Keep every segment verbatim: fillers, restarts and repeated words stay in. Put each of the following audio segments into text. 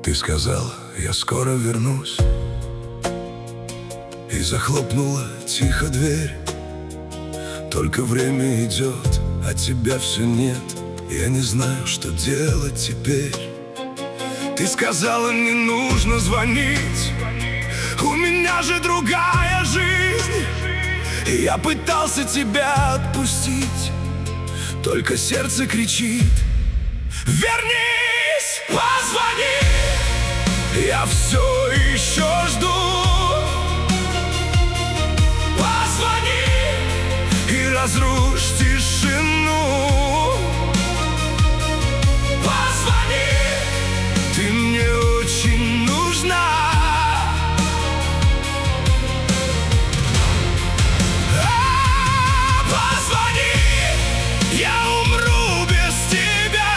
Ты сказал, я скоро вернусь, и захлопнула тихо дверь. Только время идет, а тебя все нет. Я не знаю, что делать теперь. Ты сказала, не нужно звонить, у меня же другая жизнь. И я пытался тебя отпустить, только сердце кричит: вернись, позвони. Я все еще жду. Позвони и разрушь тишину. Позвони, ты мне очень нужна. А, позвони, я умру без тебя.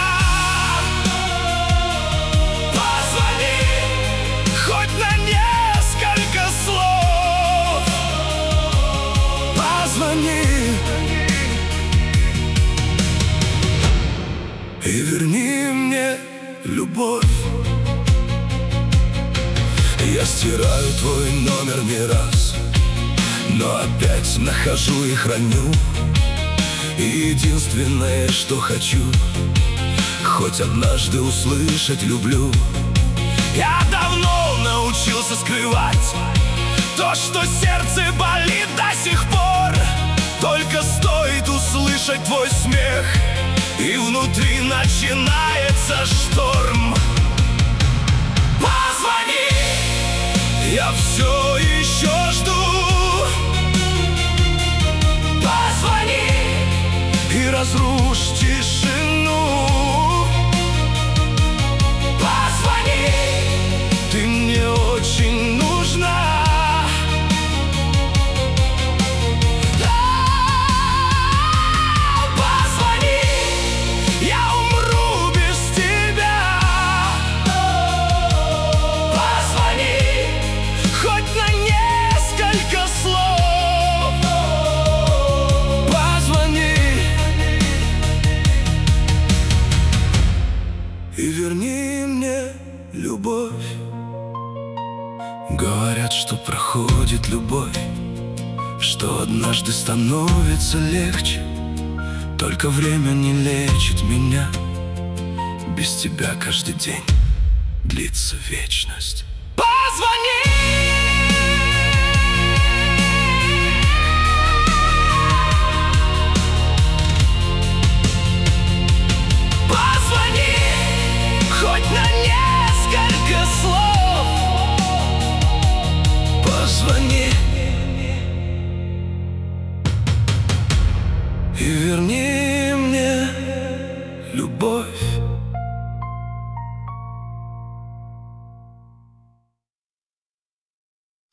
Позвони, хоть на несколько слов. Позвони и верни мне любовь. Я стираю твой номер не раз, но опять нахожу и храню. И единственное, что хочу, хоть однажды услышать люблю. Я давно научился скрывать то, что сердце болит до сих пор. Только стоит услышать твой смех, и внутри начинается шторм. Позвони, я все еще жду. Позвони и разрушь тишину. Позвони, ты мне очень нужна. И верни мне любовь. Говорят, что проходит любовь, что однажды становится легче. Только время не лечит меня. Без тебя каждый день длится вечность. Позвони! Хоть на несколько слов. Позвони и верни мне любовь.